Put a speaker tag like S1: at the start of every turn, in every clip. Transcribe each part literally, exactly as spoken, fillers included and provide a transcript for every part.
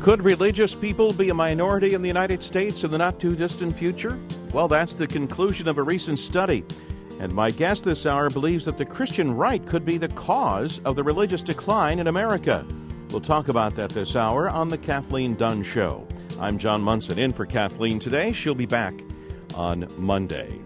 S1: Could religious people be a minority in the United States in the not-too-distant future? Well, that's the conclusion of a recent study. And my guest this hour believes that the Christian right could be the cause of the religious decline in America. We'll talk about that this hour on The Kathleen Dunn Show. I'm John Munson, in for Kathleen today. She'll be back on Monday.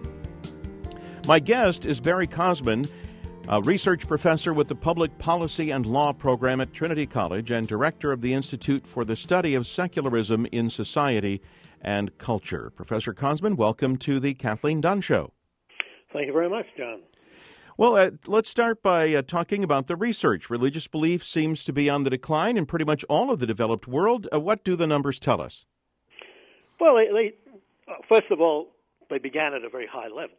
S1: My guest is Barry Cosman, a research professor with the Public Policy and Law program at Trinity College and director of the Institute for the Study of Secularism in Society and Culture. Professor Cosman, welcome to the Kathleen Dunn Show.
S2: Thank you very much, John.
S1: Well, uh, let's start by uh, talking about the research. Religious belief seems to be on the decline in pretty much all of the developed world. Uh, what do the numbers tell us?
S2: Well, they, they, uh, first of all, they began at a very high level.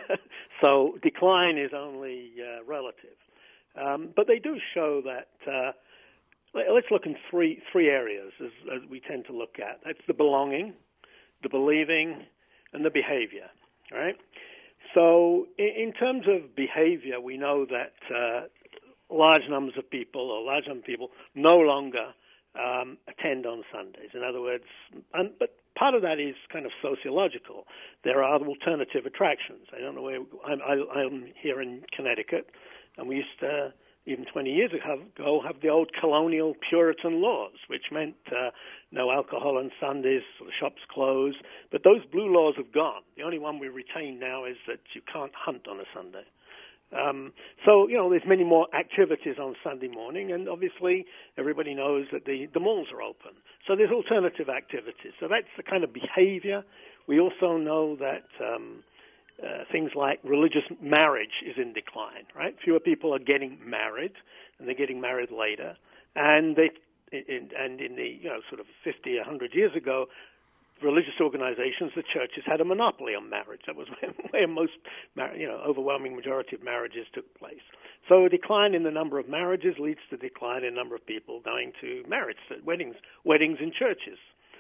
S2: So decline is only uh, relative. Um, but they do show that, uh, let's look in three three areas as, as we tend to look at. That's the belonging, the believing, and the behavior, right? So in, in terms of behavior, we know that uh, large numbers of people, or large number of people, no longer um, attend on Sundays. In other words, and, but part of that is kind of sociological. There are alternative attractions. I don't know where I'm, I, I'm here in Connecticut, and we used to, even twenty years ago, have the old colonial Puritan laws, which meant uh, no alcohol on Sundays, so the shops closed. But those blue laws have gone. The only one we retain now is that you can't hunt on a Sunday. Um, so, you know, there's many more activities on Sunday morning, and obviously everybody knows that the, the malls are open. So there's alternative activities. So that's the kind of behavior. We also know that um, uh, things like religious marriage is in decline, right? Fewer people are getting married, and they're getting married later. And they, in, and in the, you know, sort of fifty, one hundred years ago, religious organizations, the churches, had a monopoly on marriage. That was where, where most, you know, overwhelming majority of marriages took place. So a decline in the number of marriages leads to a decline in the number of people going to marriage, weddings, weddings in churches.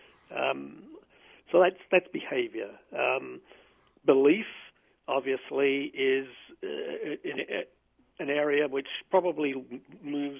S2: Um, so that's that's behavior. Um, belief, obviously, is uh, in, in an area which probably moves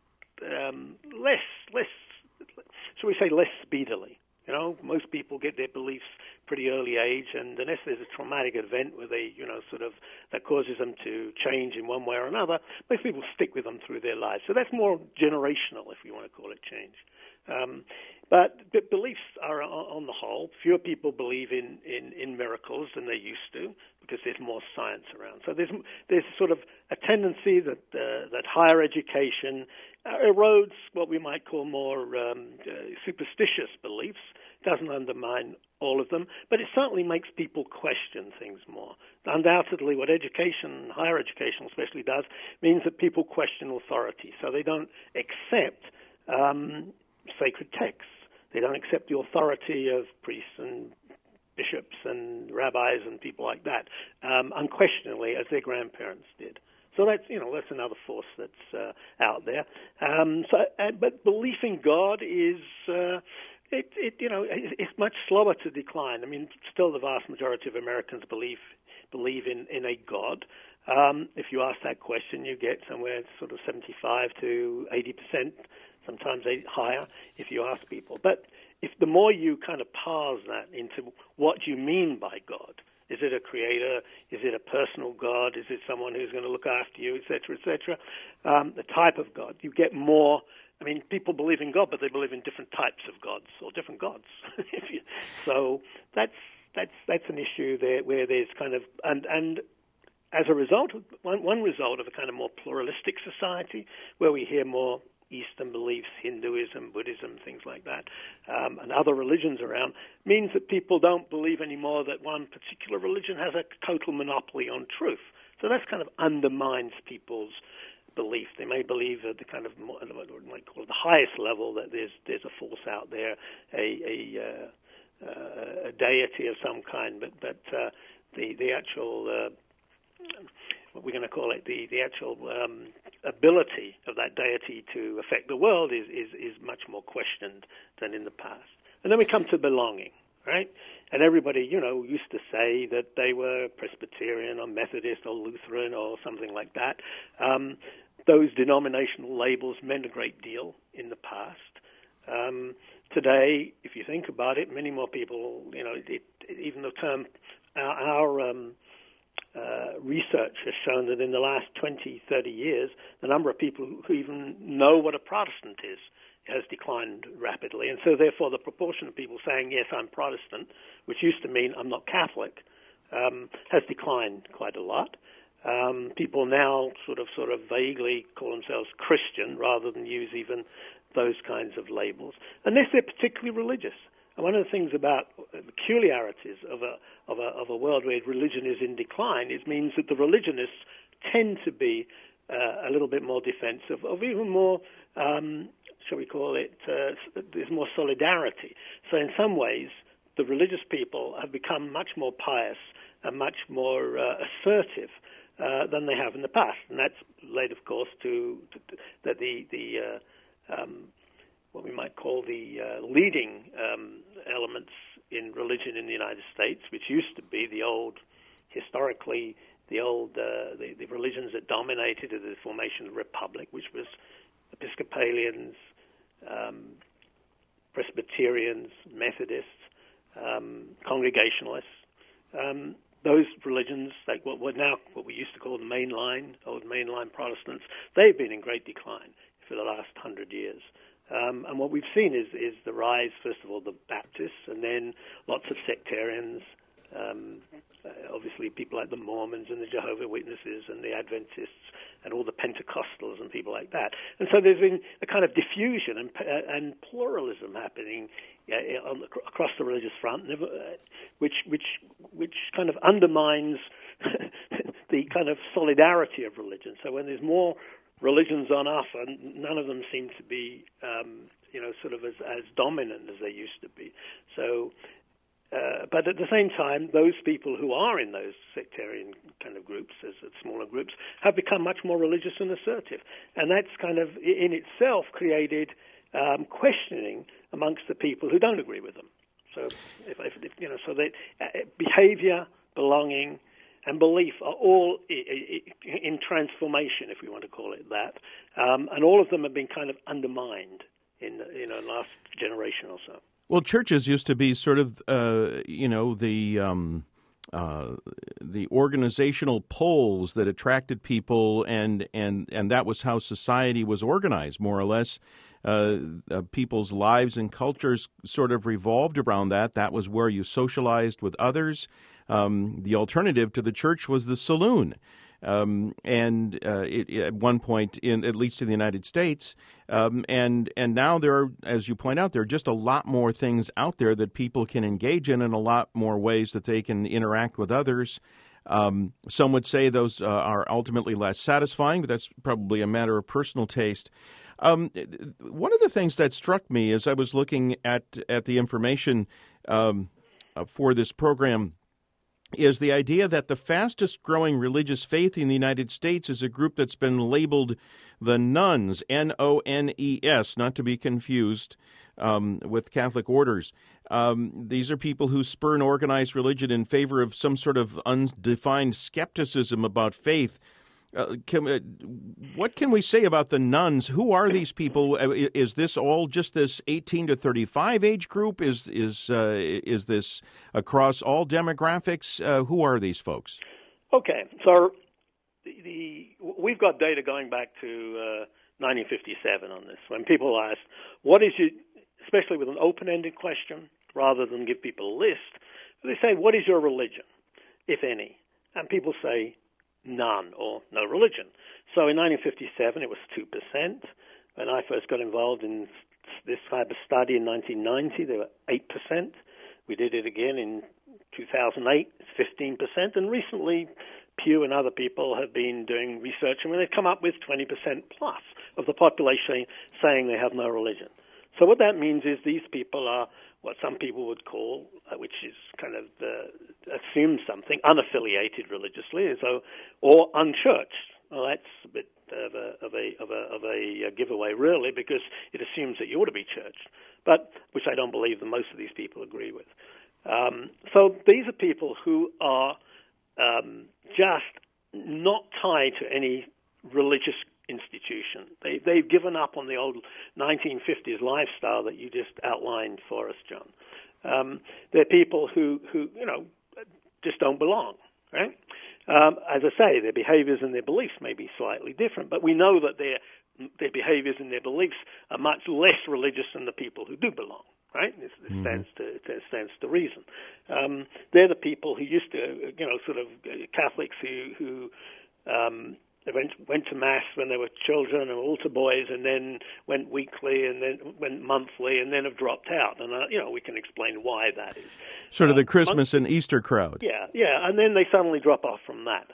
S2: um, less, less, shall we say, less speedily. You know, most people get their beliefs pretty early age, and unless there's a traumatic event where they, you know, sort of, that causes them to change in one way or another, most people stick with them through their lives. So that's more generational, if you want to call it change. Um, but, but beliefs are, on the whole, fewer people believe in, in, in miracles than they used to because there's more science around. So there's there's sort of a tendency that uh, that higher education erodes what we might call more um, uh, superstitious beliefs. It doesn't undermine all of them, but it certainly makes people question things more. Undoubtedly, what education, higher education especially, does means that people question authority. So they don't accept um, sacred texts. They don't accept the authority of priests and bishops and rabbis and people like that um, unquestionably, as their grandparents did. So that's, you know, that's another force that's uh, out there. Um, so, uh, but belief in God is, uh, it, it, you know, it's much slower to decline. I mean, still the vast majority of Americans believe believe in, in a God. Um, if you ask that question, you get somewhere sort of seventy-five to eighty percent, sometimes higher, if you ask people. But if the more you kind of parse that into what you mean by God, is it a creator? Is it a personal God? Is it someone who's going to look after you, et cetera, et cetera? Um, the type of God. You get more. I mean, people believe in God, but they believe in different types of gods or different gods. So that's that's that's an issue there where there's kind of and and as a result, one one result of a kind of more pluralistic society where we hear more Eastern beliefs, Hinduism, Buddhism, things like that, um, and other religions around, means that people don't believe anymore that one particular religion has a total monopoly on truth. So that kind of undermines people's belief. They may believe at the kind of more, what we might call the highest level that there's there's a force out there, a a, uh, uh, a deity of some kind, but but uh, the the actual uh, what we're going to call it, the, the actual um, ability of that deity to affect the world is, is, is much more questioned than in the past. And then we come to belonging, right? And everybody, you know, used to say that they were Presbyterian or Methodist or Lutheran or something like that. Um, those denominational labels meant a great deal in the past. Um, today, if you think about it, many more people, you know, it, it, even the term, our, our um, uh, research has shown that in the last twenty, thirty years, the number of people who, who even know what a Protestant is has declined rapidly. And so, therefore, the proportion of people saying, yes, I'm Protestant, which used to mean I'm not Catholic, um, has declined quite a lot. Um, people now sort of sort of vaguely call themselves Christian rather than use even those kinds of labels, unless they're particularly religious. And one of the things about peculiarities of a of a of a world where religion is in decline, it means that the religionists tend to be uh, a little bit more defensive, of even more, um, shall we call it, uh, there's more solidarity. So in some ways, the religious people have become much more pious and much more uh, assertive uh, than they have in the past, and that's led, of course, to, to, to that the the uh, um, what we might call the uh, leading um, elements in religion in the United States, which used to be the old, historically, the old uh, the, the religions that dominated at the formation of the Republic, which was Episcopalians, um, Presbyterians, Methodists, um, Congregationalists. Um, those religions, like what we're now what we used to call the mainline, old mainline Protestants, they've been in great decline for the last hundred years. Um, and what we've seen is, is the rise, first of all, the Baptists, and then lots of sectarians, um, uh, obviously people like the Mormons and the Jehovah's Witnesses and the Adventists and all the Pentecostals and people like that. And so there's been a kind of diffusion and, uh, and pluralism happening uh, on the, across the religious front, never, uh, which, which, which kind of undermines the kind of solidarity of religion. So when there's more religions on offer, none of them seem to be, um, you know, sort of as, as dominant as they used to be. So, uh, but at the same time, those people who are in those sectarian kind of groups, as, as smaller groups, have become much more religious and assertive, and that's kind of in itself created um, questioning amongst the people who don't agree with them. So, if, if, if you know, so that uh, behavior, belonging, and belief are all in transformation, if we want to call it that, um, and all of them have been kind of undermined in the you know, last generation or so.
S1: Well, churches used to be sort of, uh, you know, the um, uh, the organizational poles that attracted people, and, and, and that was how society was organized, more or less. Uh, uh, people's lives and cultures sort of revolved around that. That was where you socialized with others. Um, the alternative to the church was the saloon. Um, and uh, it, at one point, in at least in the United States, um, and and now there are, as you point out, there are just a lot more things out there that people can engage in, and a lot more ways that they can interact with others. Um, some would say those uh, are ultimately less satisfying, but that's probably a matter of personal taste. Um, one of the things that struck me as I was looking at at the information um, uh, for this program is the idea that the fastest growing religious faith in the United States is a group that's been labeled the Nones, N O N E S, not to be confused um, with Catholic orders. Um, these are people who spurn organized religion in favor of some sort of undefined skepticism about faith. Uh, can, uh, what can we say about the nuns? Who are these people? Is this all just this eighteen to thirty-five age group? Is is uh, is this across all demographics? Uh, who are these folks?
S2: Okay, so the, the we've got data going back to uh, nineteen fifty-seven on this. When people ask, "What is your," especially with an open-ended question, rather than give people a list, they say, "What is your religion, if any?" And people say, none, or no religion. So in nineteen fifty-seven, it was two percent. When I first got involved in this type of study in nineteen ninety, they were eight percent. We did it again in two thousand eight, it's fifteen percent. And recently, Pew and other people have been doing research, and they've come up with twenty percent plus of the population saying they have no religion. So what that means is these people are what some people would call, uh, which is kind of uh, assumes something, unaffiliated religiously, so or unchurched. Well, that's a bit of a of a of a, of a giveaway, really, because it assumes that you ought to be churched, but which I don't believe that most of these people agree with. Um, so these are people who are um, just not tied to any religious institution. They, they've given up on the old nineteen fifties lifestyle that you just outlined for us, John. Um, they're people who, who, you know, just don't belong, right? Um, as I say, their behaviors and their beliefs may be slightly different, but we know that their their behaviors and their beliefs are much less religious than the people who do belong, right? This, this mm-hmm. stands to it stands to reason. Um, they're the people who used to, you know, sort of Catholics who who um, went went to mass when they were children and altar boys, and then went weekly, and then went monthly, and then have dropped out. And uh, you know, we can explain why that is.
S1: Sort of the Christmas uh, and Easter crowd.
S2: Yeah, yeah, and then they suddenly drop off from that.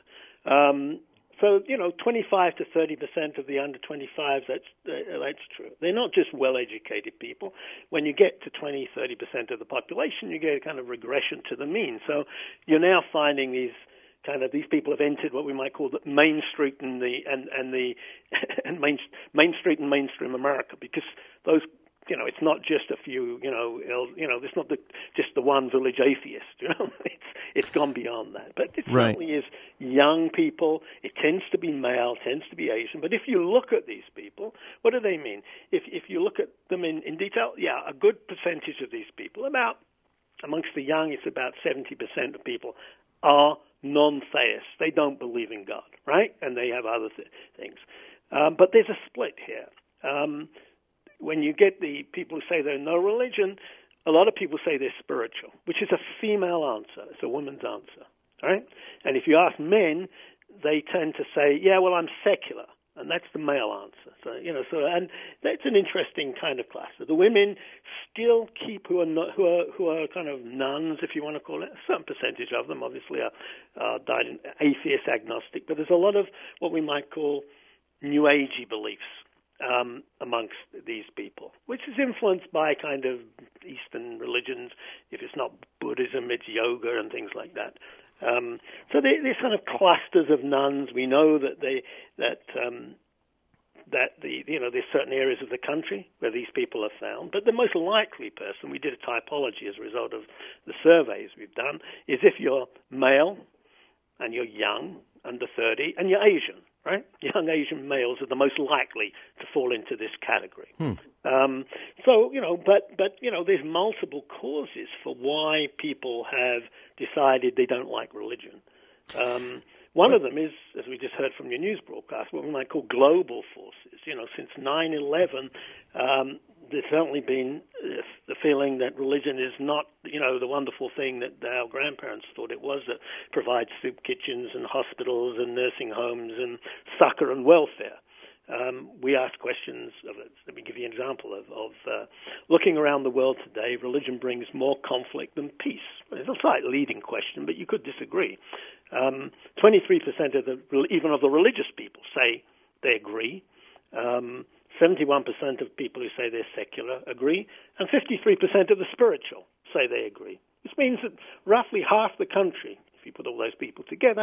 S2: Um, so you know, twenty-five to thirty percent of the under twenty-fives. That's uh, that's true. They're not just well-educated people. When you get to twenty, thirty percent of the population, you get a kind of regression to the mean. So you're now finding these. Kind of these people have entered what we might call the Main Street and the and and the and Main Main Street and mainstream America, because those, you know, it's not just a few, you know, you know, it's not the, just the one village atheist, you know, it's it's gone beyond that. But it
S1: right.
S2: certainly is young people. It tends to be male, tends to be Asian. But if you look at these people, what do they mean? If if you look at them in, in detail, yeah, a good percentage of these people, about amongst the young, it's about seventy percent of people are non-theists. They don't believe in God, right? And they have other th- things. Um, but there's a split here. Um, when you get the people who say they're no religion, a lot of people say they're spiritual, which is a female answer. It's a woman's answer, right? And if you ask men, they tend to say, yeah, well, I'm secular. And that's the male answer. So, you know, so, and that's an interesting kind of cluster. The women still keep, who are not, who are who are kind of nuns, if you want to call it. A certain percentage of them, obviously, are, are died in atheist, agnostic. But there's a lot of what we might call New Agey beliefs um, amongst these people, which is influenced by kind of Eastern religions. If it's not Buddhism, it's yoga and things like that. Um, so they, these kind of clusters of nuns. We know that they that um, that the you know there's certain areas of the country where these people are found. But the most likely person, we did a typology as a result of the surveys we've done, is if you're male and you're young, under thirty, and you're Asian. Right, young Asian males are the most likely to fall into this category.
S1: Hmm.
S2: Um, so you know, but but you know, there's multiple causes for why people have decided they don't like religion. Um, one of them is, as we just heard from your news broadcast, what we might call global forces. You know, since nine eleven, um, there's certainly been uh, the feeling that religion is not, you know, the wonderful thing that our grandparents thought it was, that provides soup kitchens and hospitals and nursing homes and succor and welfare. Um, we ask questions of it. Let me give you an example of, of uh, looking around the world today. Religion brings more conflict than peace. It's a slight leading question, but you could disagree. Um, twenty-three percent of the, even of the religious people say they agree. Um, seventy-one percent of people who say they're secular agree, and fifty-three percent of the spiritual say they agree. This means that roughly half the country, if you put all those people together,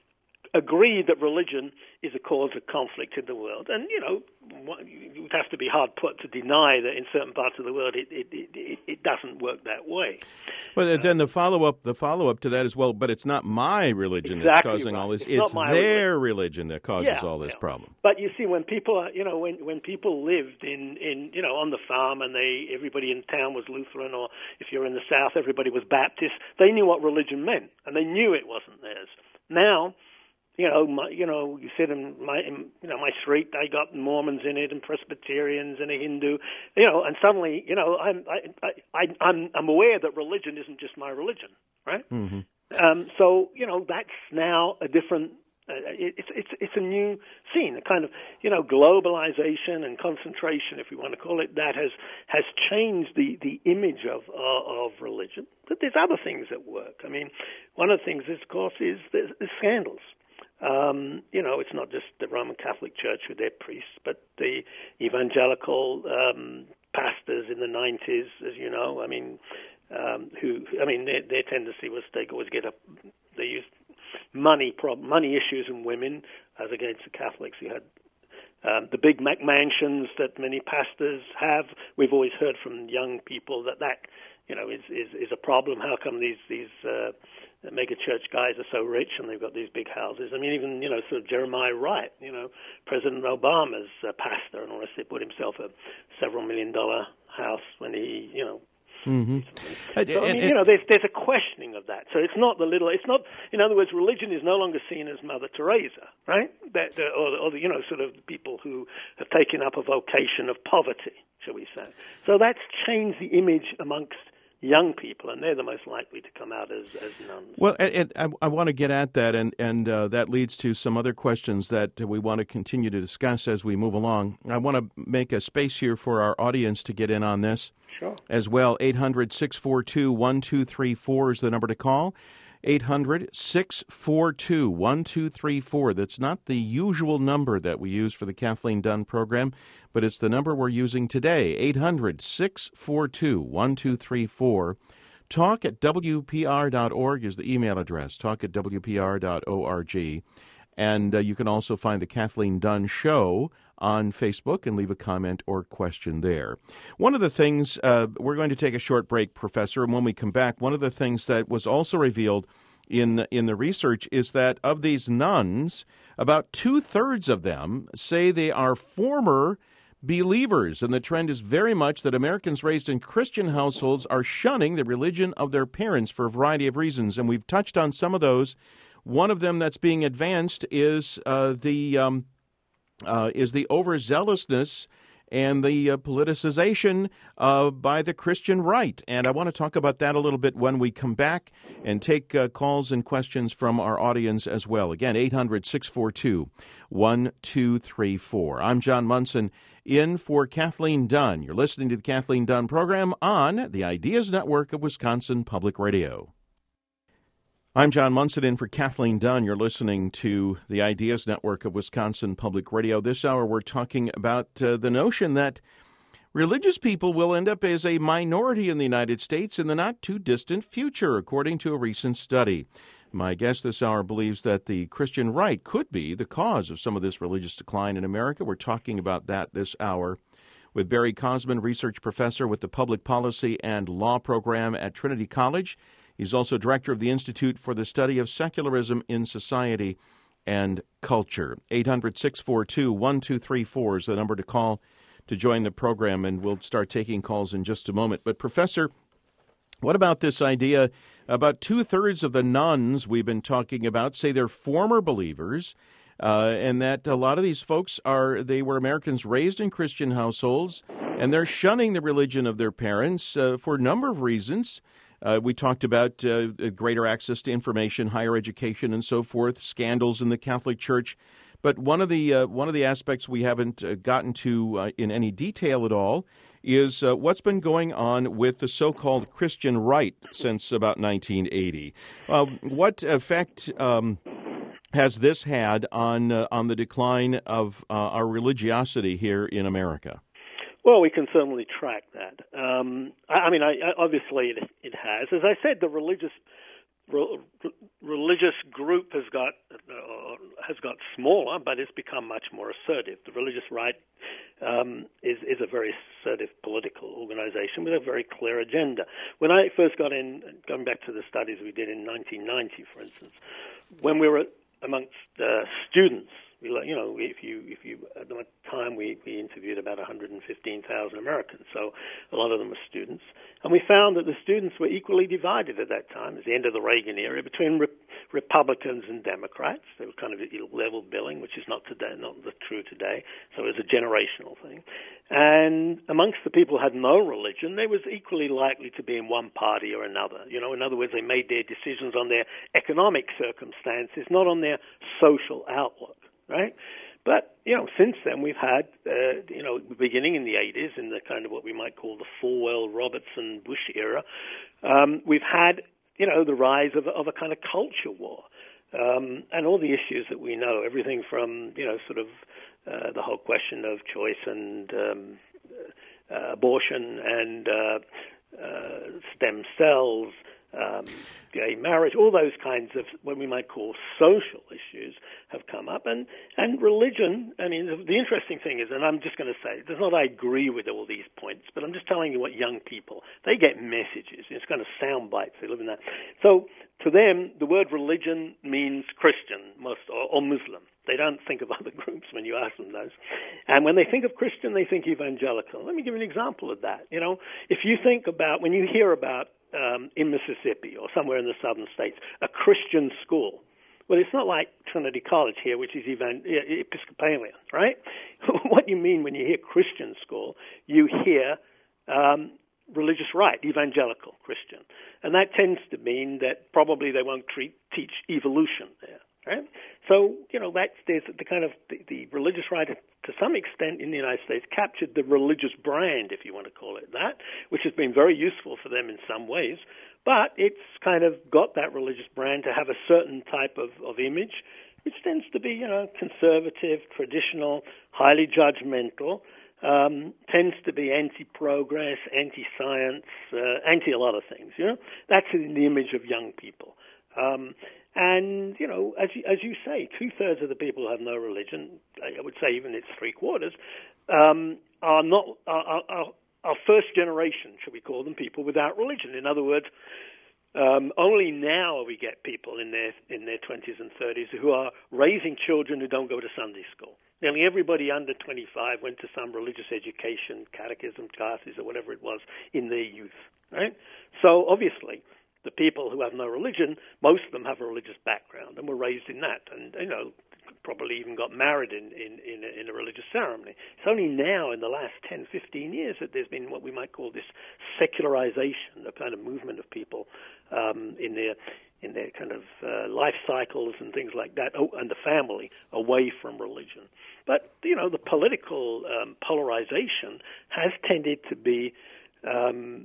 S2: agree that religion is a cause of conflict in the world. And, you know, you would have to be hard put to deny that in certain parts of the world it it, it, it doesn't work that way.
S1: Well, then the follow-up the follow-up to that is, well, but it's not my religion
S2: exactly
S1: that's causing
S2: right.
S1: all this.
S2: It's,
S1: it's their
S2: religion.
S1: religion that causes
S2: yeah,
S1: all this
S2: yeah.
S1: problem.
S2: But you see, when people, are, you know, when when people lived in, in, you know, on the farm and they everybody in town was Lutheran, or if you're in the South, everybody was Baptist, they knew what religion meant, and they knew it wasn't theirs. Now, You know, my, you know, you sit in my, in, you know, my street. I got Mormons in it, and Presbyterians, and a Hindu. You know, and suddenly, you know, I'm, I, I, I'm, I'm aware that religion isn't just my religion, right?
S1: Mm-hmm.
S2: Um, so, you know, that's now a different. Uh, it, it's, it's, it's a new scene, a kind of, you know, globalization and concentration, if we want to call it that, has has changed the, the image of uh, of religion. But there's other things at work. I mean, one of the things, of course, is there's, there's scandals. Um, you know, it's not just the Roman Catholic Church with their priests, but the evangelical um, pastors in the nineties, as you know. I mean, um, who? I mean, their, their tendency was they always get a they used money prob- money issues in women as against the Catholics. You had um, the big McMansions that many pastors have. We've always heard from young people that that you know is is, is a problem. How come these these uh, mega church guys are so rich and they've got these big houses. I mean, even, you know, sort of Jeremiah Wright, you know, President Obama's a pastor and all this, he bought himself a several million dollar house when he, you know,
S1: Mm-hmm.
S2: So, I mean, you know, there's there's a questioning of that. So it's not the little. It's not. In other words, religion is no longer seen as Mother Teresa, right? That or, or you know, sort of people who have taken up a vocation of poverty, shall we say? So that's changed the image amongst young people, and they're the most likely to come out as, as nuns.
S1: Well, and, and I, I want to get at that, and, and uh, that leads to some other questions that we want to continue to discuss as we move along. I want to make a space here for our audience to get in on this
S2: sure.
S1: as well. eight hundred, six four two, one two three four is the number to call. eight hundred, six four two, one two three four. That's not the usual number that we use for the Kathleen Dunn program, but it's the number we're using today. eight hundred, six four two, one two three four. Talk at W P R dot org is the email address, talk at W P R dot org. And uh, you can also find the Kathleen Dunn Show on Facebook and leave a comment or question there. One of the things, uh, we're going to take a short break, Professor, and when we come back, one of the things that was also revealed in in the research is that of these nuns, about two-thirds of them say they are former believers, and the trend is very much that Americans raised in Christian households are shunning the religion of their parents for a variety of reasons, and we've touched on some of those. One of them that's being advanced is uh, the um, uh, is the overzealousness and the uh, politicization uh, by the Christian right. And I want to talk about that a little bit when we come back and take uh, calls and questions from our audience as well. Again, eight hundred, six four two, one two three four. I'm John Munson, in for Kathleen Dunn. You're listening to the Kathleen Dunn program on the Ideas Network of Wisconsin Public Radio. I'm John Munson, in for Kathleen Dunn. You're listening to the Ideas Network of Wisconsin Public Radio. This hour we're talking about uh, the notion that religious people will end up as a minority in the United States in the not-too-distant future, according to a recent study. My guest this hour believes that the Christian right could be the cause of some of this religious decline in America. We're talking about that this hour with Barry Cosman, research professor with the Public Policy and Law program at Trinity College. He's also director of the Institute for the Study of Secularism in Society and Culture. eight hundred, six four two, one two three four is the number to call to join the program, and we'll start taking calls in just a moment. But, Professor, what about this idea? About two-thirds of the nuns we've been talking about say they're former believers, uh, and that a lot of these folks are, they were Americans raised in Christian households, and they're shunning the religion of their parents uh, for a number of reasons. Uh, we talked about uh, greater access to information, higher education, and so forth, scandals in the Catholic Church. But one of the uh, one of the aspects we haven't uh, gotten to uh, in any detail at all is uh, what's been going on with the so-called Christian right since about nineteen eighty. Uh, what effect um, has this had on uh, on the decline of uh, our religiosity here in America?
S2: Well, we can certainly track that. Um, I, I mean, I, I, obviously it, it has. As I said, the religious re, religious group has got uh, has got smaller, but it's become much more assertive. The religious right um, is is a very assertive political organization with a very clear agenda. When I first got in, going back to the studies we did in nineteen ninety, for instance, when we were amongst uh, students. We, you know, if you, if you, at the time we, we interviewed about one hundred fifteen thousand Americans, so a lot of them were students. And we found that the students were equally divided at that time, at the end of the Reagan era, between re- Republicans and Democrats. They were kind of level billing, which is not today, not the true today. So it was a generational thing. And amongst the people who had no religion, they was equally likely to be in one party or another. You know, in other words, they made their decisions on their economic circumstances, not on their social outlook. Right, but you know, since then we've had, uh, you know, beginning in the eighties, in the kind of what we might call the Falwell, Robertson, Bush era, um, we've had, you know, the rise of, of a kind of culture war, um, and all the issues that we know, everything from, you know, sort of uh, the whole question of choice and um, uh, abortion and uh, uh, stem cells. Um, gay marriage, all those kinds of what we might call social issues have come up. And, and religion, I mean, the, the interesting thing is, and I'm just going to say, it's not I agree with all these points, but I'm just telling you what young people, they get messages. It's kind of sound bites. They live in that. So to them, the word religion means Christian most, or, or Muslim. They don't think of other groups when you ask them those. And when they think of Christian, they think evangelical. Let me give you an example of that. You know, if you think about, when you hear about um, in Mississippi or somewhere in the southern states, a Christian school, well, it's not like Trinity College here, which is even Episcopalian, right? What you mean when you hear Christian school, you hear um, religious right, evangelical Christian. And that tends to mean that probably they won't treat, teach evolution there, right? So, you know, that's there's the kind of the, the religious right, to some extent in the United States, captured the religious brand, if you want to call it that, which has been very useful for them in some ways. But it's kind of got that religious brand to have a certain type of, of image, which tends to be, you know, conservative, traditional, highly judgmental, um, tends to be anti-progress, anti-science, uh, anti a lot of things, you know. That's in the image of young people. Um, and, you know, as you, as you say, two-thirds of the people who have no religion, I would say even it's three-quarters, um, are not... Are, are, Our first generation, should we call them, people without religion. In other words, um, only now we get people in their in their twenties and thirties who are raising children who don't go to Sunday school. Nearly everybody under twenty-five went to some religious education, catechism classes or whatever it was in their youth, right? So obviously, the people who have no religion, most of them have a religious background and were raised in that, and you know, probably even got married in, in, in, a, in a religious ceremony. It's only now in the last ten, fifteen years that there's been what we might call this secularization, a kind of movement of people um, in their in their kind of uh, life cycles and things like that, oh, and the family away from religion. But, you know, the political um, polarization has tended to be um,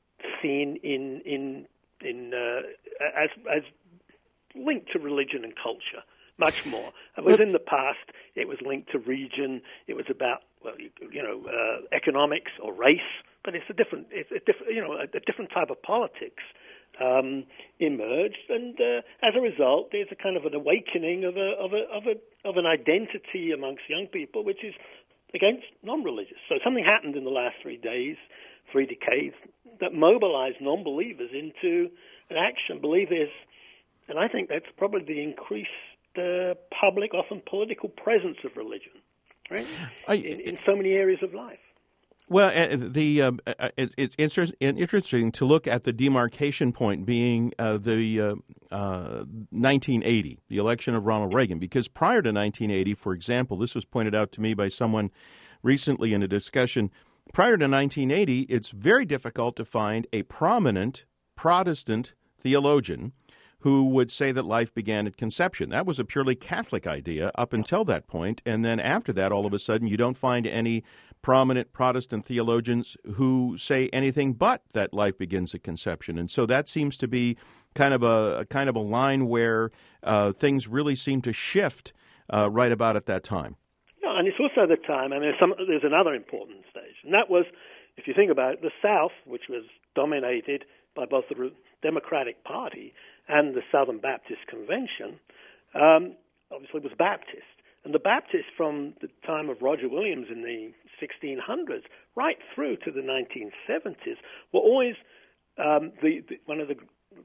S2: seen in in in uh, as as linked to religion and culture. Much more. It was in the past, it was linked to region. It was about, well, you, you know, uh, economics or race. But it's a different, it's a different, you know, a, a different type of politics um, emerged, and uh, as a result, there's a kind of an awakening of a of a of a of an identity amongst young people, which is against non-religious. So something happened in the last three days, three decades, that mobilized non-believers into an action. Believers, and I think that's probably the increased the public, often political presence of religion, right? I, in, in so many areas of life.
S1: Well, uh, the uh, it, it's inter- interesting to look at the demarcation point being uh, the uh, uh, nineteen eighty, the election of Ronald Reagan, because prior to nineteen eighty, for example, this was pointed out to me by someone recently in a discussion. Prior to nineteen eighty, it's very difficult to find a prominent Protestant theologian who would say that life began at conception. That was a purely Catholic idea up until that point, and then after that, all of a sudden, you don't find any prominent Protestant theologians who say anything but that life begins at conception. And so that seems to be kind of a, a kind of a line where uh, things really seem to shift uh, right about at that time.
S2: Yeah, and it's also the time, I mean, there's, some, there's another important stage, and that was, if you think about it, the South, which was dominated by both the Democratic Party and the Southern Baptist Convention, um, obviously was Baptist. And the Baptists from the time of Roger Williams in the sixteen hundreds right through to the nineteen seventies were always um, the, the, one of the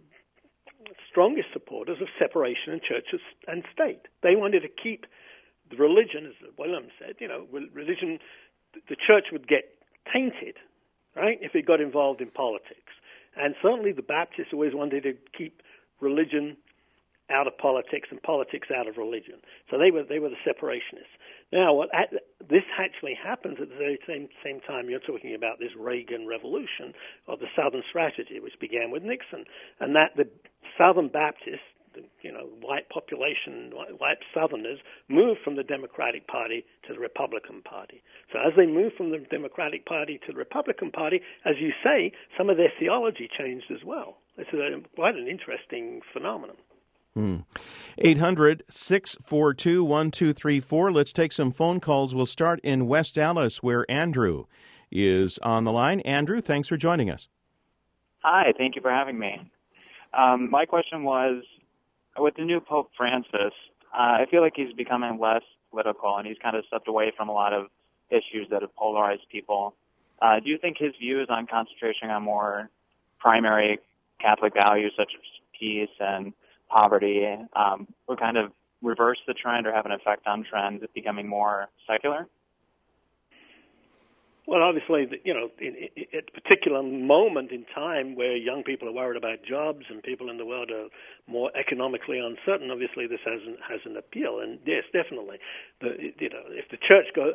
S2: strongest supporters of separation in church and state. They wanted to keep the religion, as Williams said, you know, religion, the church would get tainted, right, if it got involved in politics. And certainly the Baptists always wanted to keep religion out of politics and politics out of religion. So they were they were the separationists. Now, what at, this actually happens at the very same same time you're talking about this Reagan revolution of the Southern strategy, which began with Nixon, and that the Southern Baptists, the, you know, white population, white Southerners, moved from the Democratic Party to the Republican Party. So as they moved from the Democratic Party to the Republican Party, as you say, some of their theology changed as well. It's a, quite an interesting phenomenon.
S1: Hmm. eight hundred, six four two, one two three four. Let's take some phone calls. We'll start in West Dallas, where Andrew is on the line. Andrew, thanks for joining us.
S3: Hi, thank you for having me. Um, my question was, with the new Pope Francis, uh, I feel like he's becoming less political, and he's kind of stepped away from a lot of issues that have polarized people. Uh, do you think his views on concentration on more primary Catholic values, such as peace and poverty um, would kind of reverse the trend or have an effect on trends becoming more secular?
S2: Well, obviously, you know, in, in, at a particular moment in time where young people are worried about jobs and people in the world are more economically uncertain, obviously this has an, has an appeal. And yes, definitely, the, you know, if the church go,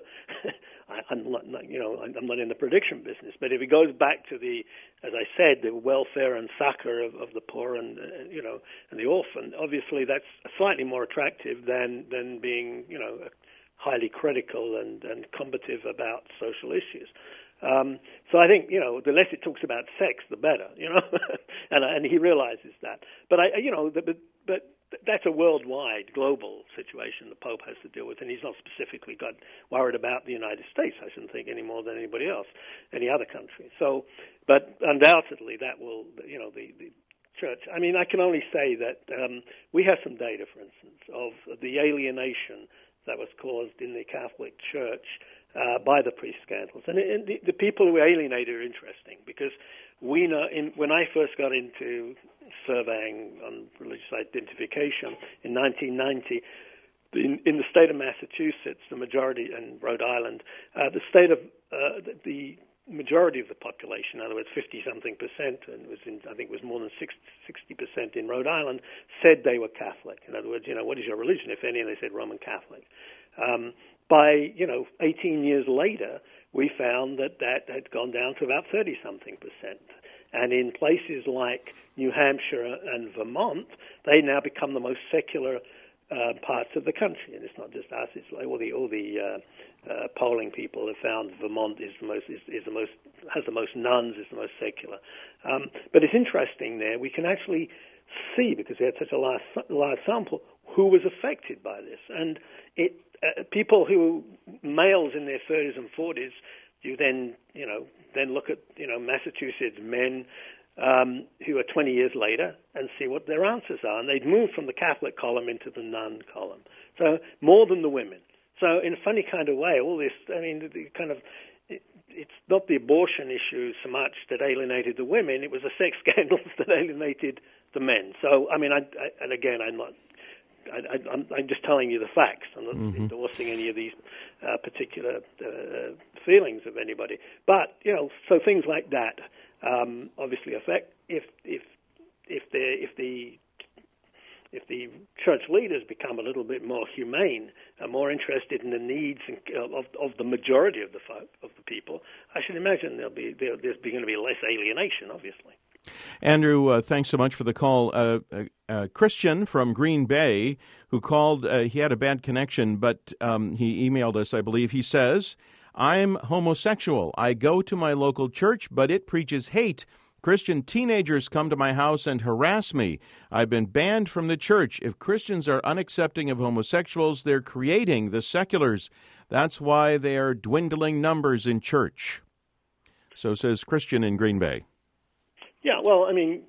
S2: I, I'm not, you know, I'm not in the prediction business, but if it goes back to the, as I said, the welfare and succor of, of the poor and uh, you know and the orphan, obviously that's slightly more attractive than than being, you know, highly critical and, and combative about social issues. Um, so I think, you know, the less it talks about sex, the better, you know, and and he realizes that. But, I, you know, the, but, but that's a worldwide, global situation the Pope has to deal with, and he's not specifically got worried about the United States, I shouldn't think, any more than anybody else, any other country. So, but undoubtedly that will, you know, the, the church, I mean, I can only say that um, we have some data, for instance, of the alienation that was caused in the Catholic Church uh, by the priest scandals. And, and the, the people who were alienated are interesting because we know, in, when I first got into surveying on religious identification in nineteen ninety, in, in the state of Massachusetts, the majority, and Rhode Island, uh, the state of uh, the, the majority of the population, in other words, fifty-something percent, and it was in, I think it was more than sixty percent in Rhode Island, said they were Catholic. In other words, you know, what is your religion, if any? And they said Roman Catholic. Um, by, you know, eighteen years later, we found that that had gone down to about thirty-something percent. And in places like New Hampshire and Vermont, they now become the most secular uh, parts of the country. And it's not just us; it's like all the all the uh, Uh, polling people have found Vermont is the most is, is the most has the most nuns, is the most secular. Um, but it's interesting there. We can actually see, because we had such a large, large sample, who was affected by this. And it uh, people who males in their thirties and forties, you then you know then look at you know Massachusetts men um, who are twenty years later and see what their answers are, and they'd moved from the Catholic column into the nun column. So more than the women. So in a funny kind of way, all this, I mean, the, the kind of, it, it's not the abortion issue so much that alienated the women, it was the sex scandals that alienated the men. So, I mean, I, I, and again, I'm not, I, I, I'm, I'm just telling you the facts. I'm not mm-hmm. endorsing any of these uh, particular uh, feelings of anybody. But, you know, so things like that um, obviously affect, if, if, if, if the If the church leaders become a little bit more humane, uh, more interested in the needs of, of the majority of the folk, of the people, I should imagine there'll be there, there's going to be less alienation, obviously.
S1: Andrew, uh, thanks so much for the call. Uh, uh, uh, Christian from Green Bay, who called, uh, he had a bad connection, but um, he emailed us, I believe. He says, "I'm homosexual. I go to my local church, but it preaches hate. Christian teenagers come to my house and harass me. I've been banned from the church. If Christians are unaccepting of homosexuals, they're creating the seculars. That's why they are dwindling numbers in church." So says Christian in Green Bay.
S2: Yeah, well, I mean,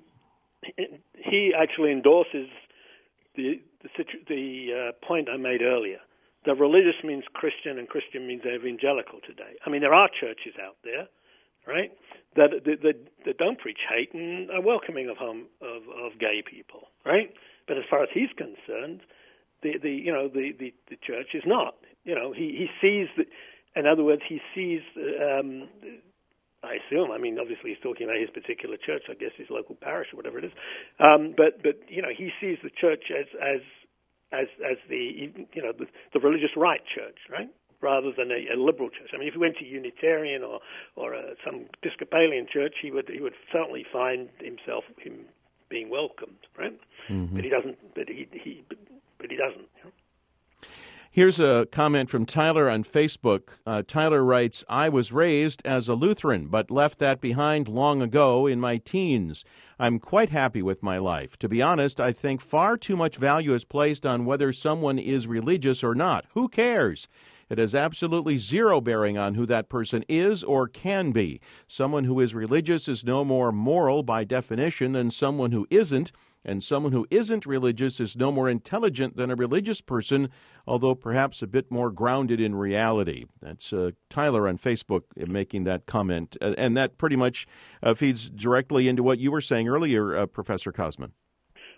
S2: he actually endorses the the, the uh, point I made earlier. That religious means Christian and Christian means evangelical today. I mean, there are churches out there, right, that, that, that, that don't preach hate and are welcoming of, home, of of gay people, right? But as far as he's concerned, the, the you know the, the, the church is not. You know, he he sees that. In other words, he sees. Um, I assume. I mean, obviously, he's talking about his particular church. I guess his local parish or whatever it is. Um, but but you know, he sees the church as as as as the you know the, the religious right church, right? Rather than a, a liberal church. I mean, if he went to Unitarian or or a, some Episcopalian church, he would he would certainly find himself him being welcomed, right? Mm-hmm. But he doesn't. But he he but, but he doesn't. You know?
S1: Here's a comment from Tyler on Facebook. Uh, Tyler writes, "I was raised as a Lutheran, but left that behind long ago in my teens. I'm quite happy with my life. To be honest, I think far too much value is placed on whether someone is religious or not. Who cares? It has absolutely zero bearing on who that person is or can be. Someone who is religious is no more moral by definition than someone who isn't, and someone who isn't religious is no more intelligent than a religious person, although perhaps a bit more grounded in reality." That's uh, Tyler on Facebook making that comment, uh, and that pretty much uh, feeds directly into what you were saying earlier, uh, Professor Cosman.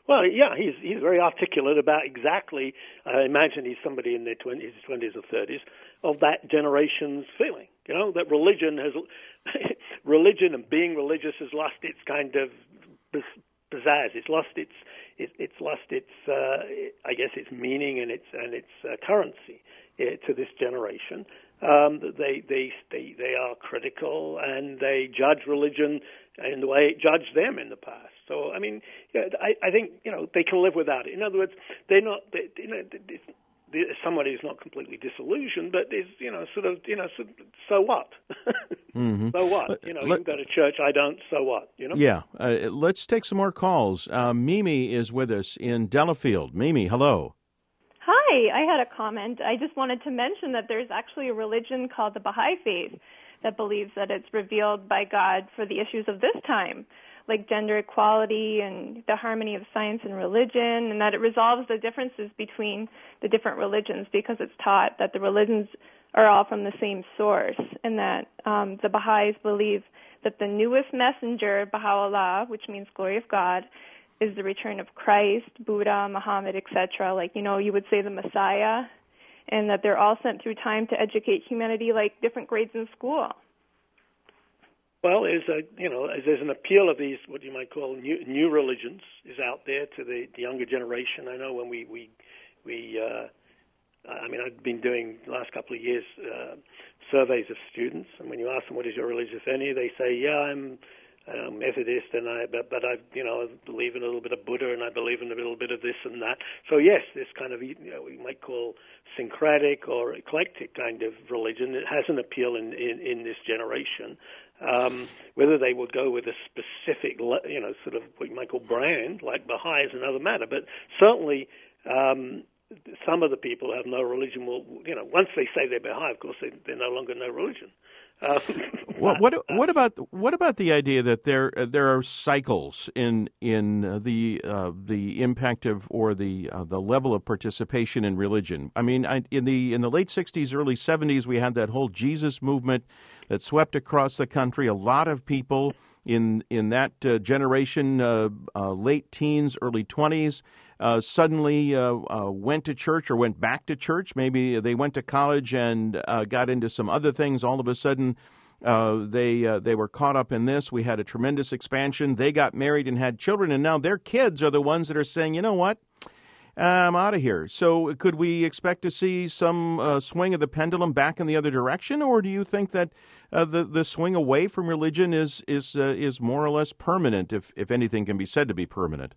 S2: Well, yeah, he's he's very articulate about exactly. I imagine he's somebody in their twenties, twenties or thirties of that generation's feeling. You know, that religion has, religion and being religious has lost its kind of pizzazz. It's lost its, it, it's lost its, uh, I guess, its meaning and its and its uh, currency uh, to this generation. Um, they they they they are critical and they judge religion in the way it judged them in the past. So, I mean, yeah, I, I think, you know, they can live without it. In other words, they're not, they, you know, somebody who's not completely disillusioned, but is, you know, sort of, you know, so, so what? mm-hmm. So what? You know, Let, you go to church, I don't, so what? You know?
S1: Yeah. Uh, let's take some more calls. Uh, Mimi is with us in Delafield. Mimi, hello.
S4: Hi. I had a comment. I just wanted to mention that there's actually a religion called the Baha'i Faith that believes that it's revealed by God for the issues of this time, like gender equality and the harmony of science and religion, and that it resolves the differences between the different religions because it's taught that the religions are all from the same source, and that um, the Baha'is believe that the newest messenger, Baha'u'llah, which means glory of God, is the return of Christ, Buddha, Muhammad, et cetera. Like, you know, you would say the Messiah, and that they're all sent through time to educate humanity like different grades in school.
S2: Well, there's a, you know, there's an appeal of these, what you might call new, new religions, is out there to the, the younger generation. I know when we, we, we uh, I mean, I've been doing the last couple of years uh, surveys of students, and when you ask them what is your religion, if any, they say, yeah, I'm uh, Methodist, and I, but, but I, you know, I believe in a little bit of Buddha, and I believe in a little bit of this and that. So yes, this kind of, you know, we might call syncretic or eclectic kind of religion, it has an appeal in, in, in this generation. Um, whether they would go with a specific, you know, sort of what you might call brand, like Baha'i, is another matter. But certainly, um, some of the people who have no religion will, you know, once they say they're Baha'i, of course, they, they're no longer no religion. Um,
S1: what, what what about what about the idea that there there are cycles in in the uh, the impact of or the uh, the level of participation in religion? I mean, I, in the in the late sixties, early seventies, we had that whole Jesus movement that swept across the country. A lot of people in in that uh, generation, uh, uh, late teens, early twenties, uh, suddenly uh, uh, went to church or went back to church. Maybe they went to college and uh, got into some other things. All of a sudden, uh, they uh, they were caught up in this. We had a tremendous expansion. They got married and had children, and now their kids are the ones that are saying, you know what? I'm out of here. So could we expect to see some uh, swing of the pendulum back in the other direction, or do you think that uh, the the swing away from religion is is uh, is more or less permanent, if if anything can be said to be permanent?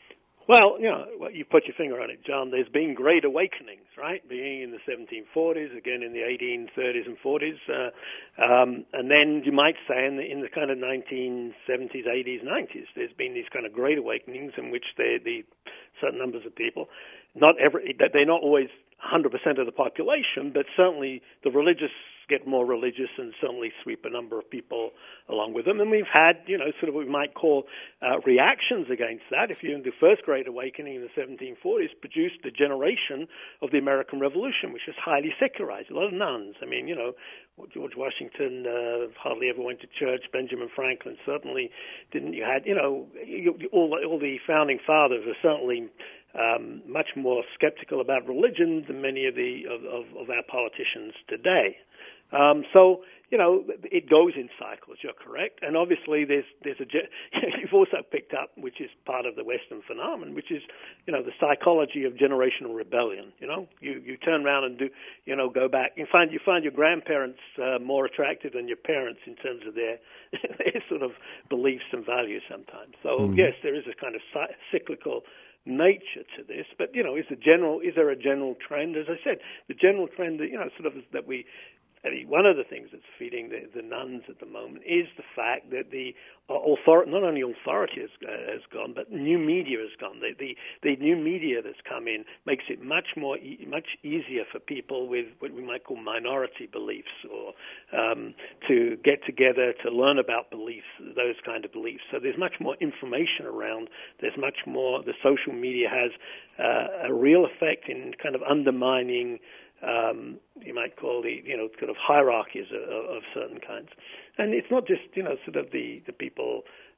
S2: Well, you know, you put your finger on it, John. There's been great awakenings, right? Being in the seventeen forties, again in the eighteen thirties and forties, uh, um, and then you might say in the, in the kind of nineteen seventies, eighties, nineties, there's been these kind of great awakenings in which the the certain numbers of people, not every, they're not always one hundred percent of the population, but certainly the religious get more religious and certainly sweep a number of people along with them. And we've had, you know, sort of what we might call uh, reactions against that. If you, the first Great Awakening in the seventeen forties produced the generation of the American Revolution, which was highly secularized. A lot of nuns. I mean, you know, George Washington uh, hardly ever went to church. Benjamin Franklin certainly didn't. You had, you know, you, all, all the founding fathers were certainly um, much more skeptical about religion than many of the of, of, of our politicians today. Um, so, you know, it goes in cycles, you're correct. And obviously there's there's a, you've also picked up, which is part of the Western phenomenon, which is, you know, the psychology of generational rebellion. You know, you, you turn around and do, you know, go back. You find, you find your grandparents uh, more attractive than your parents in terms of their, their sort of beliefs and values sometimes. So, mm-hmm. yes, there is a kind of cyclical nature to this, but, you know, is the general, is there a general trend? As I said, the general trend, that, you know, sort of is that we, I mean, one of the things that's feeding the, the nuns at the moment is the fact that the uh, authority, not only authority has, uh, has gone, but new media has gone. The, the the new media that's come in makes it much more e- much easier for people with what we might call minority beliefs, or um, to get together to learn about beliefs, those kind of beliefs. So there's much more information around. There's much more. The social media has uh, a real effect in kind of undermining. Um, you might call the, you know, kind of hierarchies of, of certain kinds. And it's not just, you know, sort of the, the people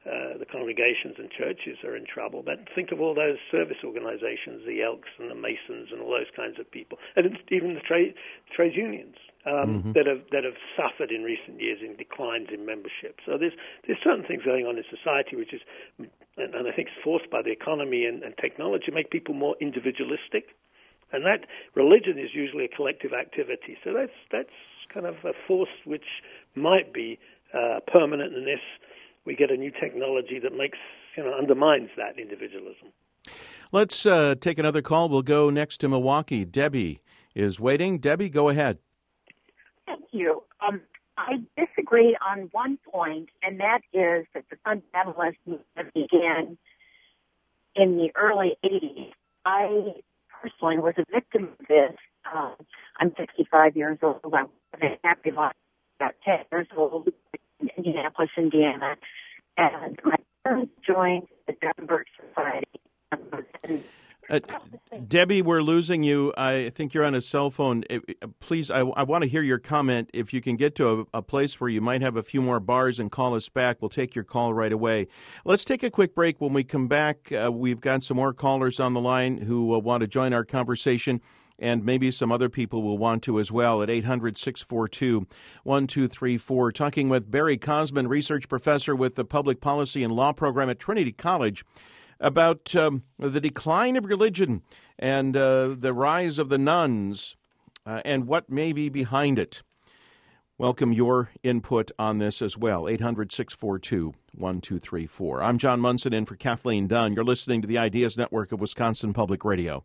S2: uh, the congregations and churches are in trouble. But think of all those service organizations, the Elks and the Masons and all those kinds of people, and even the trade trade unions um, mm-hmm. that have that have suffered in recent years in declines in membership. So there's there's certain things going on in society which is, and, and I think it's forced by the economy and, and technology, make people more individualistic. And that religion is usually a collective activity. So that's that's kind of a force which might be uh, permanent unless we get a new technology that makes, you know, undermines that individualism.
S1: Let's uh, take another call. We'll go next to Milwaukee. Debbie is waiting. Debbie, go ahead.
S5: Thank you. Um, I disagree on one point, and that is that the fundamentalist movement began in the early eighties. I personally was a victim of this. Um, I'm sixty-five years old. I was a happy life. About ten years old in Indianapolis, Indiana, and my parents joined the John Birch Society.
S1: Uh, Debbie, we're losing you. I think you're on a cell phone. Please, I, I want to hear your comment. If you can get to a, a place where you might have a few more bars and call us back, we'll take your call right away. Let's take a quick break. When we come back, uh, we've got some more callers on the line who uh, want to join our conversation, and maybe some other people will want to as well at eight hundred, six four two, one two three four. Talking with Barry Kosmin, research professor with the Public Policy and Law program at Trinity College, about um, the decline of religion and uh, the rise of the nuns uh, and what may be behind it. Welcome your input on this as well, eight hundred, six four two, one two three four. I'm John Munson in for Kathleen Dunn. You're listening to the Ideas Network of Wisconsin Public Radio.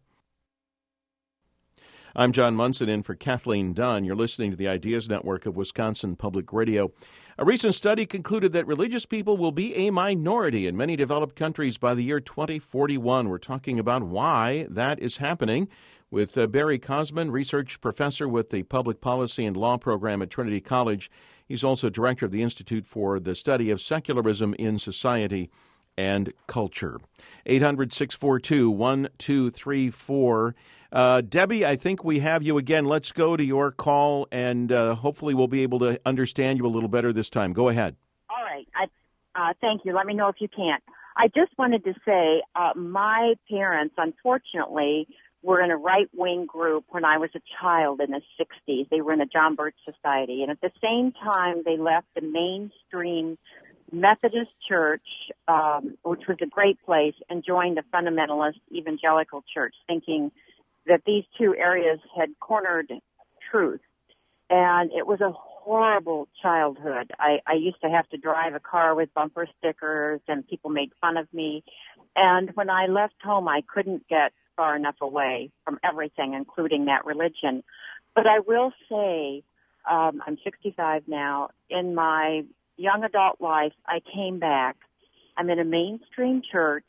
S1: I'm John Munson in for Kathleen Dunn. You're listening to the Ideas Network of Wisconsin Public Radio. A recent study concluded that religious people will be a minority in many developed countries by the year twenty forty-one. We're talking about why that is happening with uh, Barry Kosmin, research professor with the Public Policy and Law program at Trinity College. He's also director of the Institute for the Study of Secularism in Society and Culture. eight hundred, six four two, one two three four. Uh, Debbie, I think we have you again. Let's go to your call, and uh, hopefully we'll be able to understand you a little better this time. Go ahead.
S5: All right. I, uh, thank you. Let me know if you can't. I just wanted to say uh, my parents, unfortunately, were in a right-wing group when I was a child in the sixties. They were in the John Birch Society. And at the same time, they left the mainstream Methodist Church, um, which was a great place, and joined the fundamentalist evangelical church, thinking that these two areas had cornered truth. And it was a horrible childhood. I, I used to have to drive a car with bumper stickers, and people made fun of me. And when I left home, I couldn't get far enough away from everything, including that religion. But I will say, um, I'm sixty-five now. In my young adult life, I came back. I'm in a mainstream church.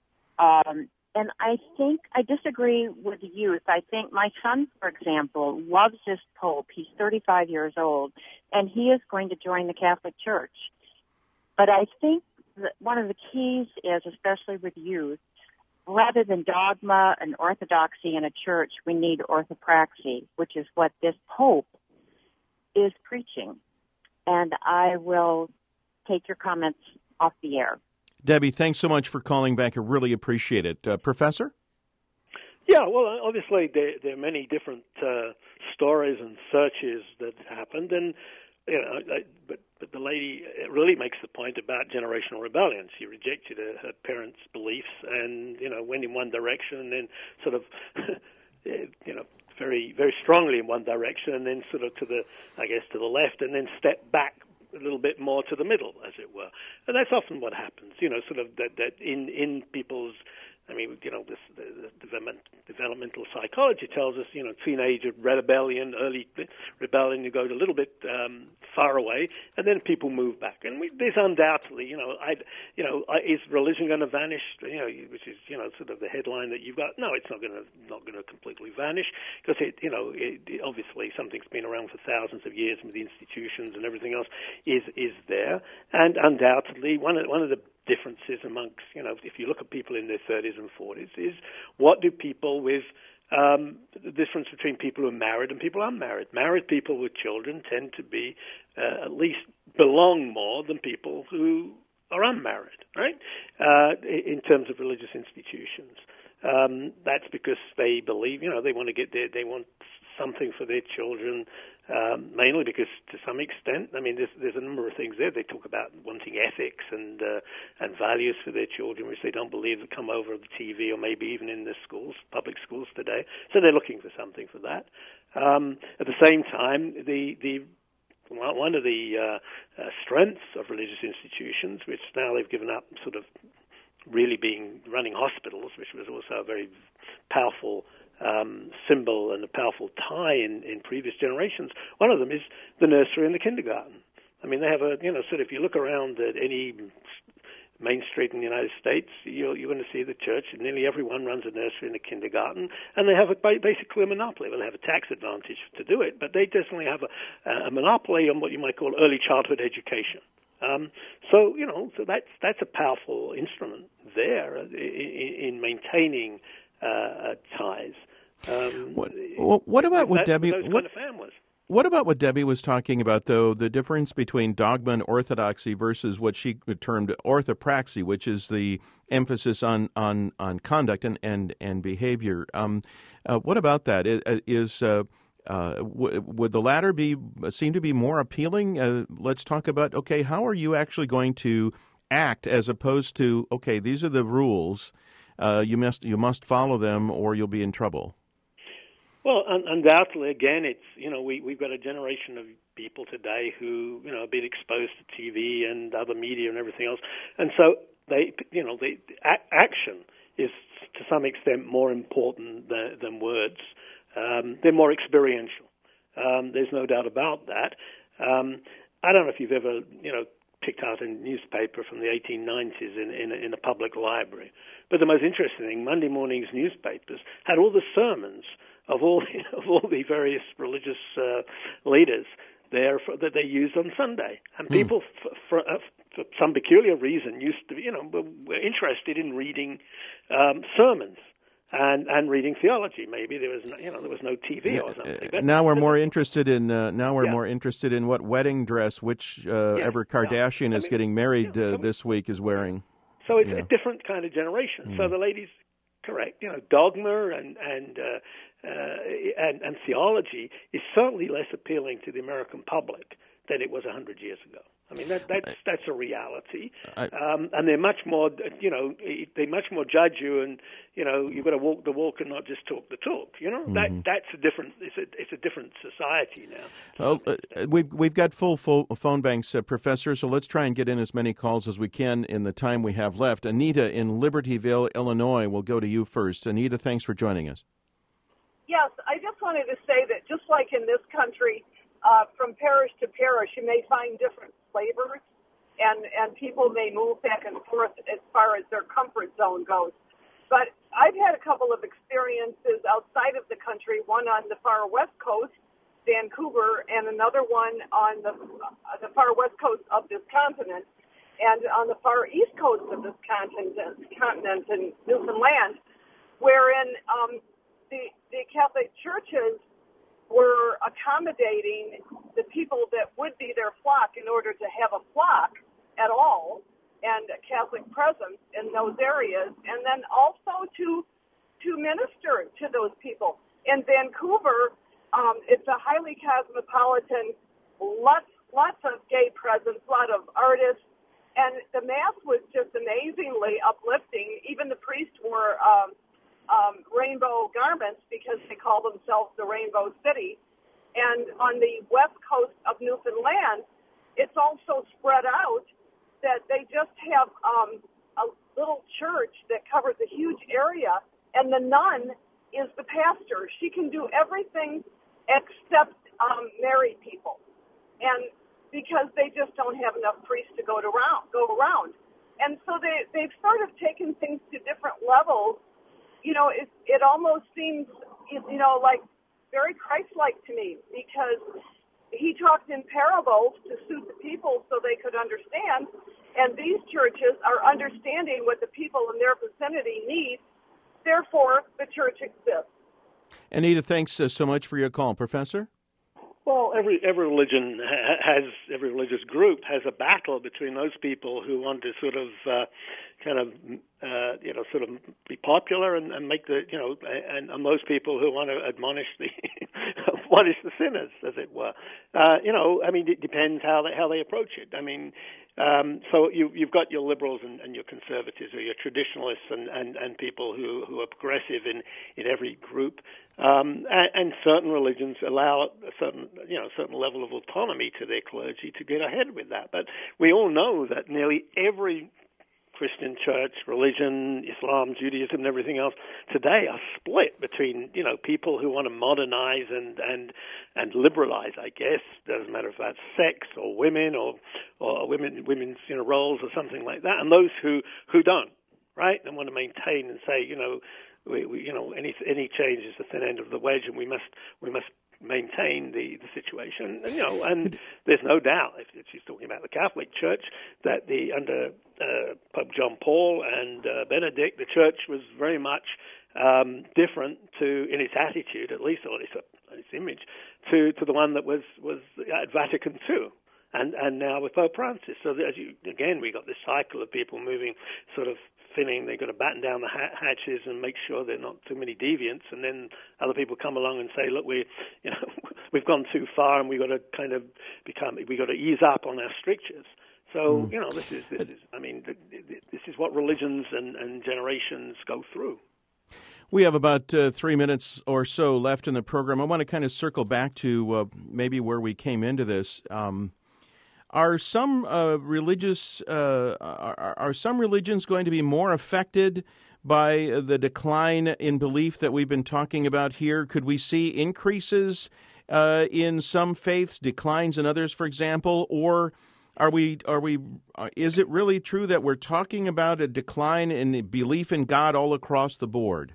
S5: Um, And I think I disagree with youth. I think my son, for example, loves this Pope. He's thirty-five years old, and he is going to join the Catholic Church. But I think that one of the keys is, especially with youth, rather than dogma and orthodoxy in a church, we need orthopraxy, which is what this Pope is preaching. And I will take your comments off the air.
S1: Debbie, thanks so much for calling back. I really appreciate it. Uh, Professor?
S2: Yeah, well, obviously there, there are many different uh, stories and searches that happened, and you know, I, but but the lady really makes the point about generational rebellion. She rejected her, her parents' beliefs, and you know, went in one direction, and then sort of, you know, very very strongly in one direction, and then sort of to the, I guess, to the left, and then stepped back a little bit more to the middle, as it were. And that's often what happens, you know, sort of that, that in, in people's, I mean, you know, this the, the development, developmental psychology tells us, you know, teenage rebellion, early rebellion, you go a little bit um, far away, and then people move back. And we, there's undoubtedly, you know, I, you know, is religion going to vanish? You know, which is, you know, sort of the headline that you've got. No, it's not going to not going to completely vanish, because it, you know, it, obviously something's been around for thousands of years with the institutions and everything else is is there, and undoubtedly one of one of the differences amongst, you know, if you look at people in their thirties and forties, is what do people with um, the difference between people who are married and people unmarried. Married people with children tend to be uh, at least belong more than people who are unmarried, right? Uh, in terms of religious institutions, um, that's because they believe, you know, they want to get their, they want something for their children. Um, mainly because, to some extent, I mean, there's, there's a number of things there. They talk about wanting ethics and uh, and values for their children, which they don't believe that come over the T V or maybe even in the schools, public schools today. So they're looking for something for that. Um, at the same time, the the one of the uh, uh, strengths of religious institutions, which now they've given up, sort of really being running hospitals, which was also a very powerful Um, symbol and a powerful tie in, in previous generations. One of them is the nursery and the kindergarten. I mean, they have a, you know, sort of, if you look around at any main street in the United States, you're, you're going to see the church, and nearly everyone runs a nursery and a kindergarten, and they have a, basically a monopoly. Well, they have a tax advantage to do it, but they definitely have a, a monopoly on what you might call early childhood education. Um, so, you know, so that's, that's a powerful instrument there in, in maintaining Uh, ties. Um,
S1: what, what about what
S2: that,
S1: Debbie?
S2: Those
S1: what,
S2: kind of families.
S1: What about what Debbie was talking about, though? The difference between dogma and orthodoxy versus what she termed orthopraxy, which is the emphasis on on, on conduct and and and behavior. Um, uh, what about that? Is uh, uh, w- would the latter be seem to be more appealing? Uh, let's talk about okay, how are you actually going to act as opposed to okay, these are the rules. Uh, you must you must follow them, or you'll be in trouble.
S2: Well, un- undoubtedly, again, it's you know we we've got a generation of people today who you know have been exposed to T V and other media and everything else, and so they you know the a- action is to some extent more important than, than words. Um, they're more experiential. Um, there's no doubt about that. Um, I don't know if you've ever you know. picked out a newspaper from the eighteen nineties in, in, in a public library. But the most interesting thing, Monday morning's newspapers had all the sermons of all of all the various religious uh, leaders there for, that they used on Sunday, and
S1: mm.
S2: people, for, for, uh, for some peculiar reason, used to you know were, were interested in reading um, sermons. And and reading theology, maybe there was no, you know there was no T V or something. But
S1: now we're more interested in uh, now we're
S2: yeah.
S1: more interested in what wedding dress which uh,
S2: yeah.
S1: ever Kardashian
S2: yeah.
S1: is
S2: I mean,
S1: getting married
S2: yeah.
S1: uh, this week is wearing.
S2: So it's
S1: yeah.
S2: a different kind of generation. Mm. So the ladies, correct, you know, dogma and and, uh, uh, and and theology is certainly less appealing to the American public than it was a hundred years ago. I mean, that, that's that's a reality,
S1: I,
S2: um, and they're much more, you know, they much more judge you, and you know, you've got to walk the walk and not just talk the talk. You know, mm-hmm. that that's a different, it's a it's a different society now.
S1: Well, uh, we've we've got full, full phone banks, uh, Professor. So let's try and get in as many calls as we can in the time we have left. Anita in Libertyville, Illinois, will go to you first. Anita, thanks for joining us.
S6: Yes, I just wanted to say that just like in this country. Uh, from parish to parish, you may find different flavors, and, and people may move back and forth as far as their comfort zone goes. But I've had a couple of experiences outside of the country, one on the far west coast, Vancouver, and another one on the, uh, the far west coast of this continent, and on the far east coast of this continent, continent in Newfoundland, wherein um, the, the Catholic churches were accommodating the people that would be their flock in order to have a flock at all and a Catholic presence in those areas, and then also to to minister to those people. In Vancouver, um, it's a highly cosmopolitan, lots lots of gay presence, a lot of artists, and the Mass was just amazingly uplifting. Even the priest wore um, Um, rainbow garments because they call themselves the Rainbow City. And on the west coast of Newfoundland, it's also spread out that they just have um, a little church that covers a huge area, and the nun is the pastor. She can do everything except um, marry people, and because they just don't have enough priests to go to around, go around. And so they, they've sort of taken things to different levels. You know, it, it almost seems, you know, like very Christ-like to me, because he talked in parables to suit the people so they could understand, and these churches are understanding what the people in their vicinity need. Therefore, the church exists.
S1: Anita, thanks uh, so much for your call. Professor?
S2: Well, every every religion ha- has every religious group has a battle between those people who want to sort of uh, kind of uh, you know sort of be popular and, and make the you know and, and those people who want to admonish the admonish the sinners, as it were. Uh, you know, I mean, it depends how they how they approach it. I mean. Um, so you, you've got your liberals and, and your conservatives, or your traditionalists, and, and, and people who, who are progressive in, in every group. Um, and, and certain religions allow a certain, you know, certain level of autonomy to their clergy to get ahead with that. But we all know that nearly every Christian church, religion, Islam, Judaism, and everything else today are split between, you know, people who want to modernize and and and liberalize, I guess. Doesn't matter if that's sex or women or or women women's you know roles or something like that, and those who who don't, right, and want to maintain and say, you know, we, we you know any any change is the thin end of the wedge, and we must we must maintain the, the situation, and, you know, and there's no doubt, if, if she's talking about the Catholic Church, that the under uh, Pope John Paul and uh, Benedict, the Church was very much um, different to in its attitude, at least, or its, its image, to, to the one that was was at Vatican Two. And and now with Pope Francis. So as you, again, we got this cycle of people moving, sort of thinning. They've got to batten down the hatches and make sure there are not too many deviants. And then other people come along and say, look, we, you know, we've gone too far, and we've got to kind of become, we've got to ease up on our strictures. So mm. you know, this is this is, I mean, this is what religions and, and generations go through.
S1: We have about uh, three minutes or so left in the program. I want to kind of circle back to uh, maybe where we came into this. Um, Are some uh, religious uh, are, are some religions going to be more affected by the decline in belief that we've been talking about here? Could we see increases uh, in some faiths, declines in others, for example, or are we are we uh, is it really true that we're talking about a decline in belief in God all across the board?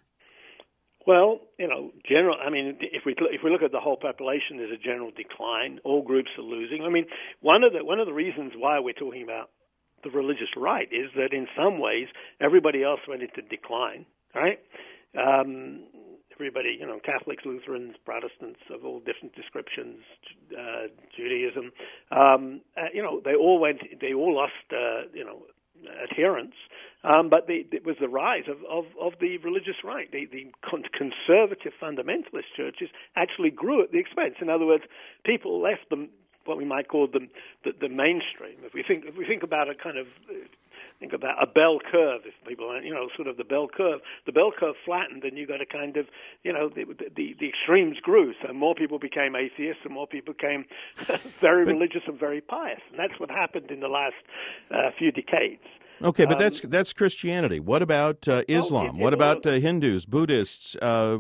S2: Well, you know, general. I mean, if we if we look at the whole population, there's a general decline. All groups are losing. I mean, one of the one of the reasons why we're talking about the religious right is that in some ways everybody else went into decline, right? Um, everybody, you know, Catholics, Lutherans, Protestants of all different descriptions, uh, Judaism, um, uh, you know, they all went. They all lost, uh, you know, adherents. Um, but the, it was the rise of, of, of the religious right. The, the conservative fundamentalist churches actually grew at the expense. In other words, people left them, what we might call them, the, the mainstream. If we think, if we think about a kind of, think about a bell curve. If people, you know, sort of the bell curve, the bell curve flattened, and you got a kind of, you know, the the, the extremes grew. So more people became atheists, and more people became very religious and very pious. And that's what happened in the last uh, few decades.
S1: Okay, but that's that's Christianity. What about uh, Islam? What about uh, Hindus, Buddhists? Uh,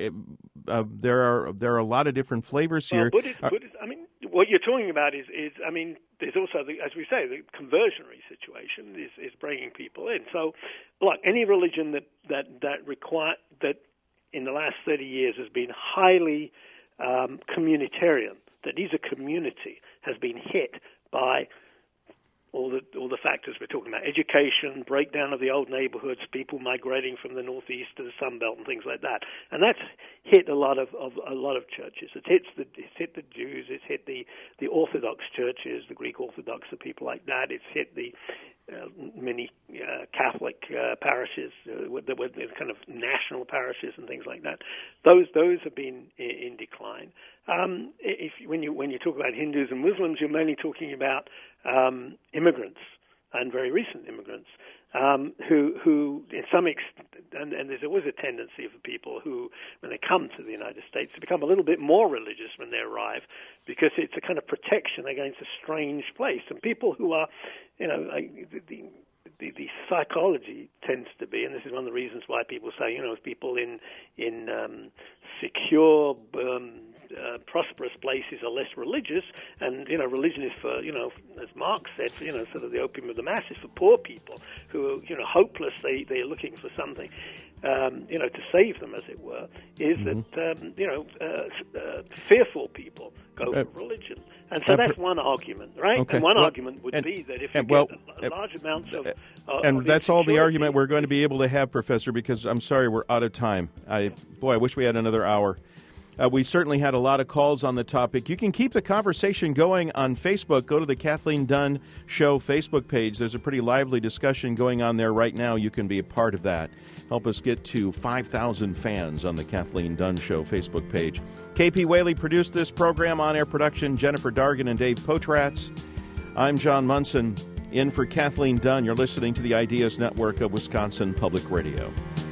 S1: uh, there are there are a lot of different flavors here.
S2: Well, Buddhist, Buddhist, I mean, what you're talking about is, is I mean, there's also, the, as we say, the conversionary situation is, is bringing people in. So, look, any religion that that that require that in the last thirty years has been highly um, communitarian, that is a community, has been hit by all the all the factors we're talking about: education, breakdown of the old neighborhoods, people migrating from the northeast to the Sun Belt, and things like that. And that's hit a lot of, of a lot of churches. It hits the it's hit the Jews. It's hit the, the Orthodox churches, the Greek Orthodox, and people like that. It's hit the uh, many uh, Catholic uh, parishes, uh, with the, with the kind of national parishes and things like that. Those those have been in, in decline. Um, if when you when you talk about Hindus and Muslims, you're mainly talking about um, immigrants, and very recent immigrants, um, who who in some extent, and, and there's always a tendency for people who, when they come to the United States, to become a little bit more religious when they arrive, because it's a kind of protection against a strange place. And people who are, you know, like the, the the psychology tends to be, and this is one of the reasons why people say, you know, people in in um, secure, um, uh, prosperous places are less religious, and you know, religion is for, you know, as Marx said, for, you know, sort of the opium of the masses, for poor people who are, you know, hopeless. They they're looking for something, um, you know, to save them, as it were. Is mm-hmm. that um, you know, uh, uh, fearful people go uh, for religion. And so that's one argument, right?
S1: Okay.
S2: And one
S1: well,
S2: argument would
S1: and,
S2: be that if you
S1: and, well,
S2: get large amounts of... Uh,
S1: and
S2: of
S1: that's all the argument we're going to be able to have, Professor, because I'm sorry we're out of time. I Boy, I wish we had another hour. Uh, we certainly had a lot of calls on the topic. You can keep the conversation going on Facebook. Go to the Kathleen Dunn Show Facebook page. There's a pretty lively discussion going on there right now. You can be a part of that. Help us get to five thousand fans on the Kathleen Dunn Show Facebook page. K P Whaley produced this program. On-air production, Jennifer Dargan and Dave Potratz. I'm John Munson, in for Kathleen Dunn. You're listening to the Ideas Network of Wisconsin Public Radio.